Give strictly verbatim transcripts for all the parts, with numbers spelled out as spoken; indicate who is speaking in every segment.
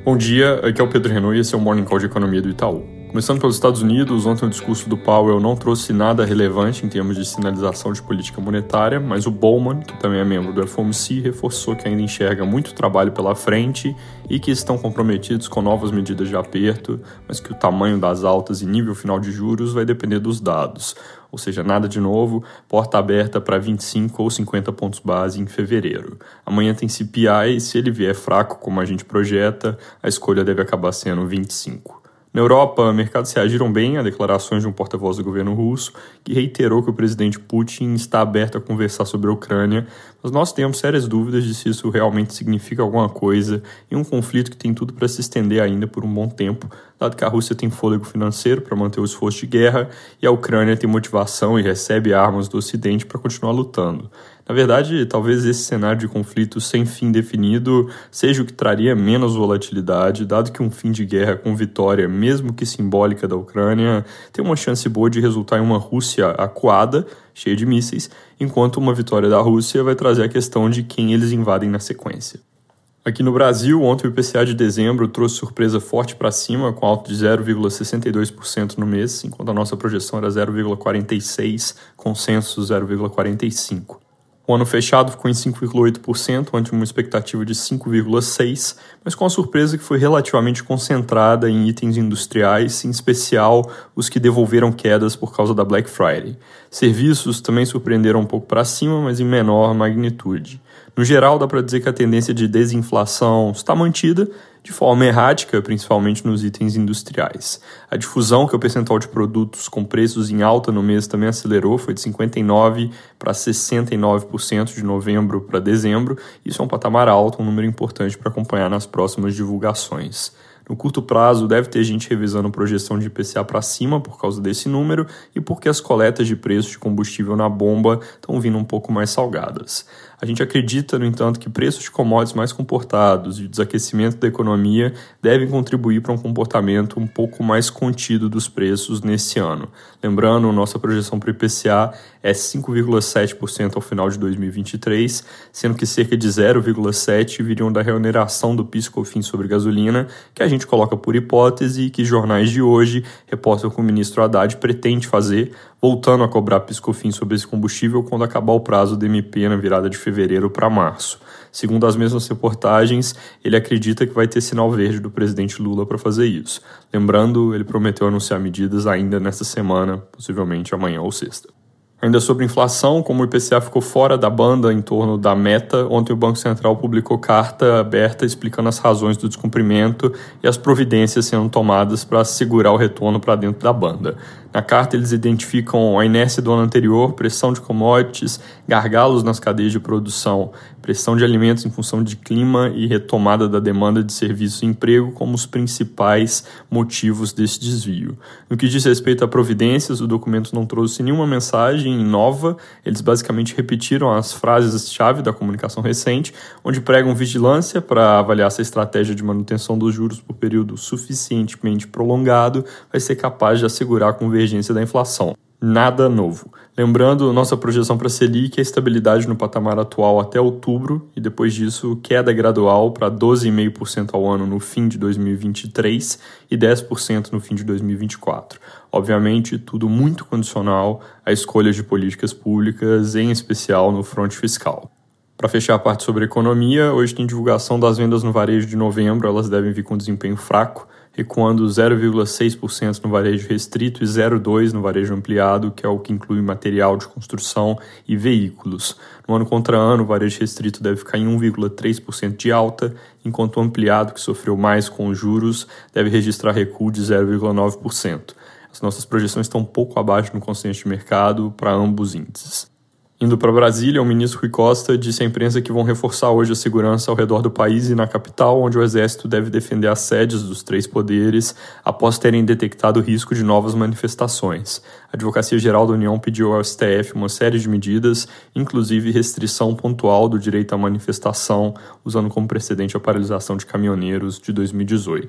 Speaker 1: Bom dia, aqui é o Pedro Renault e esse é o Morning Call de Economia do Itaú. Começando pelos Estados Unidos, ontem o discurso do Powell não trouxe nada relevante em termos de sinalização de política monetária, mas o Bowman, que também é membro do F O M C, reforçou que ainda enxerga muito trabalho pela frente e que estão comprometidos com novas medidas de aperto, mas que o tamanho das altas e nível final de juros vai depender dos dados. Ou seja, nada de novo, porta aberta para vinte e cinco ou cinquenta pontos base em fevereiro. Amanhã tem C P I e se ele vier fraco como a gente projeta, a escolha deve acabar sendo vinte e cinco. Na Europa, mercados reagiram bem a declarações de um porta-voz do governo russo, que reiterou que o presidente Putin está aberto a conversar sobre a Ucrânia, mas nós temos sérias dúvidas de se isso realmente significa alguma coisa em um conflito que tem tudo para se estender ainda por um bom tempo, dado que a Rússia tem fôlego financeiro para manter o esforço de guerra e a Ucrânia tem motivação e recebe armas do Ocidente para continuar lutando. Na verdade, talvez esse cenário de conflito sem fim definido seja o que traria menos volatilidade, dado que um fim de guerra com vitória, mesmo que simbólica, da Ucrânia, tem uma chance boa de resultar em uma Rússia acuada, cheia de mísseis, enquanto uma vitória da Rússia vai trazer a questão de quem eles invadem na sequência. Aqui no Brasil, ontem o I P C A de dezembro trouxe surpresa forte para cima, com alta de zero vírgula sessenta e dois por cento no mês, enquanto a nossa projeção era zero vírgula quarenta e seis por cento, consenso zero vírgula quarenta e cinco por cento. O ano fechado ficou em cinco vírgula oito por cento, ante uma expectativa de cinco vírgula seis por cento, mas com a surpresa que foi relativamente concentrada em itens industriais, em especial os que devolveram quedas por causa da Black Friday. Serviços também surpreenderam um pouco para cima, mas em menor magnitude. No geral, dá para dizer que a tendência de desinflação está mantida, de forma errática, principalmente nos itens industriais. A difusão, que é o percentual de produtos com preços em alta no mês, também acelerou, foi de cinquenta e nove por cento para sessenta e nove por cento de novembro para dezembro. Isso é um patamar alto, um número importante para acompanhar nas próximas divulgações. No curto prazo, deve ter gente revisando projeção de I P C A para cima por causa desse número e porque as coletas de preços de combustível na bomba estão vindo um pouco mais salgadas. A gente acredita, no entanto, que preços de commodities mais comportados e o desaquecimento da economia devem contribuir para um comportamento um pouco mais contido dos preços nesse ano. Lembrando, nossa projeção para o I P C A é cinco vírgula sete por cento ao final de dois mil e vinte e três, sendo que cerca de zero vírgula sete por cento viriam da reoneração do PIS e COFINS sobre gasolina, que a gente coloca por hipótese e que jornais de hoje reportam que o ministro Haddad pretende fazer, voltando a cobrar PIS e COFINS sobre esse combustível quando acabar o prazo do M P na virada de fevereiro para março. Segundo as mesmas reportagens, ele acredita que vai ter sinal verde do presidente Lula para fazer isso. Lembrando, ele prometeu anunciar medidas ainda nesta semana, possivelmente amanhã ou sexta. Ainda sobre inflação, como o I P C A ficou fora da banda em torno da meta, ontem o Banco Central publicou carta aberta explicando as razões do descumprimento e as providências sendo tomadas para assegurar o retorno para dentro da banda. Na carta, eles identificam a inércia do ano anterior, pressão de commodities, gargalos nas cadeias de produção, pressão de alimentos em função de clima e retomada da demanda de serviços e emprego como os principais motivos desse desvio. No que diz respeito a providências, o documento não trouxe nenhuma mensagem nova, eles basicamente repetiram as frases-chave da comunicação recente, onde pregam vigilância para avaliar se a estratégia de manutenção dos juros por período suficientemente prolongado vai ser capaz de assegurar a convergência da inflação. Nada novo. Lembrando, nossa projeção para a Selic é estabilidade no patamar atual até outubro e depois disso queda gradual para doze vírgula cinco por cento ao ano no fim de dois mil e vinte e três e dez por cento no fim de dois mil e vinte e quatro. Obviamente, tudo muito condicional a escolhas de políticas públicas, em especial no fronte fiscal. Para fechar a parte sobre economia, hoje tem divulgação das vendas no varejo de novembro, elas devem vir com desempenho fraco, recuando zero vírgula seis por cento no varejo restrito e zero vírgula dois por cento no varejo ampliado, que é o que inclui material de construção e veículos. No ano contra ano, o varejo restrito deve ficar em um vírgula três por cento de alta, enquanto o ampliado, que sofreu mais com os juros, deve registrar recuo de zero vírgula nove por cento. As nossas projeções estão um pouco abaixo do consenso de mercado para ambos índices. Indo para Brasília, o ministro Rui Costa disse à imprensa que vão reforçar hoje a segurança ao redor do país e na capital, onde o Exército deve defender as sedes dos três poderes após terem detectado o risco de novas manifestações. A Advocacia Geral da União pediu ao S T F uma série de medidas, inclusive restrição pontual do direito à manifestação, usando como precedente a paralisação de caminhoneiros de dois mil e dezoito.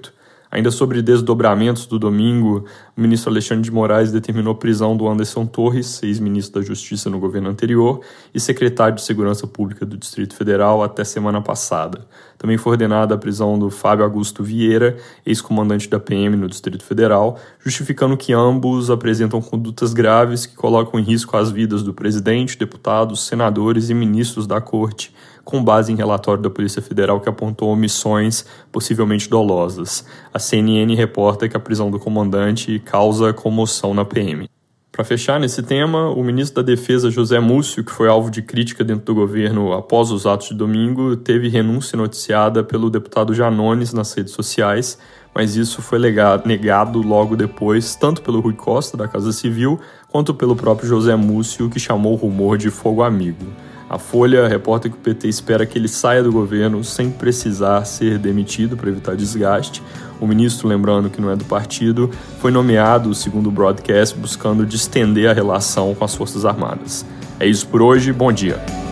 Speaker 1: Ainda sobre desdobramentos do domingo, o ministro Alexandre de Moraes determinou a prisão do Anderson Torres, ex-ministro da Justiça no governo anterior e secretário de Segurança Pública do Distrito Federal até semana passada. Também foi ordenada a prisão do Fábio Augusto Vieira, ex-comandante da P M no Distrito Federal, justificando que ambos apresentam condutas graves que colocam em risco as vidas do presidente, deputados, senadores e ministros da Corte, com base em relatório da Polícia Federal que apontou omissões possivelmente dolosas. A C N N reporta que a prisão do comandante causa comoção na P M. Para fechar nesse tema, o ministro da Defesa José Múcio, que foi alvo de crítica dentro do governo após os atos de domingo, teve renúncia noticiada pelo deputado Janones nas redes sociais, mas isso foi negado logo depois, tanto pelo Rui Costa, da Casa Civil, quanto pelo próprio José Múcio, que chamou o rumor de fogo amigo. A Folha reporta que o P T espera que ele saia do governo sem precisar ser demitido para evitar desgaste. O ministro, lembrando que não é do partido, foi nomeado, segundo o broadcast, buscando distender a relação com as Forças Armadas. É isso por hoje, bom dia.